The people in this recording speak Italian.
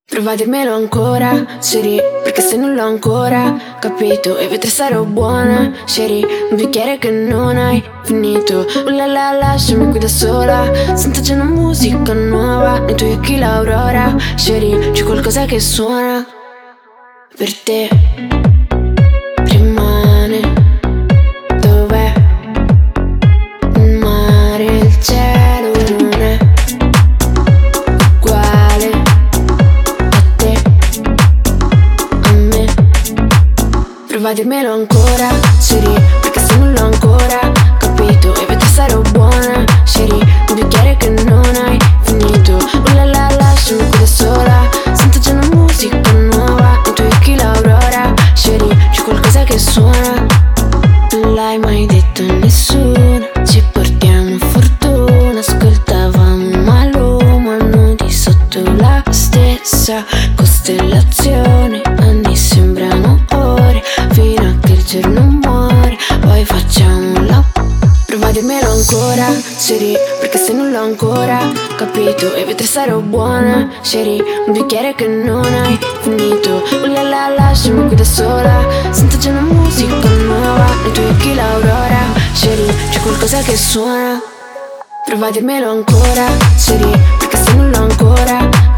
Prova a dirmelo ancora, Sherry, perché se non l'ho ancora capito e vedrai sarò buona, Sherry. Un bicchiere che non hai finito, oh la la, lasciami qui da sola. Sento già una musica nuova nei tuoi occhi l'aurora, Sherry. C'è qualcosa che suona per te, rimane. Dov'è il mare, il cielo non è uguale a te, a me. Prova a dirmelo ancora, Sherry, perché se non l'ho ancora capito e vedrai sarò buona, Sherry. Un bicchiere che non hai finito, oh la la, lasciami qui da sola. Sento già una musica nuova nei tuoi occhi l'aurora, Sherry. C'è qualcosa che suona, non l'hai mai detto a nessuno. Ci portiamo fortuna, ascoltavamo Maluma, hanno di sotto la stessa costellazione. Anni sembrano ore, fino a che il giorno muore, poi facciamo la... Prova a dirmelo ancora, Sherry, perché se non l'ho ancora capito e vedrai sarò buona, Sherry. Un bicchiere che non hai finito, oh la la, lasciami qui da sola. Sento già una musica nuova nei tuoi occhi l'aurora, Sherry. C'è qualcosa che suona, prova a dirmelo ancora, Sherry, perché se non l'ho ancora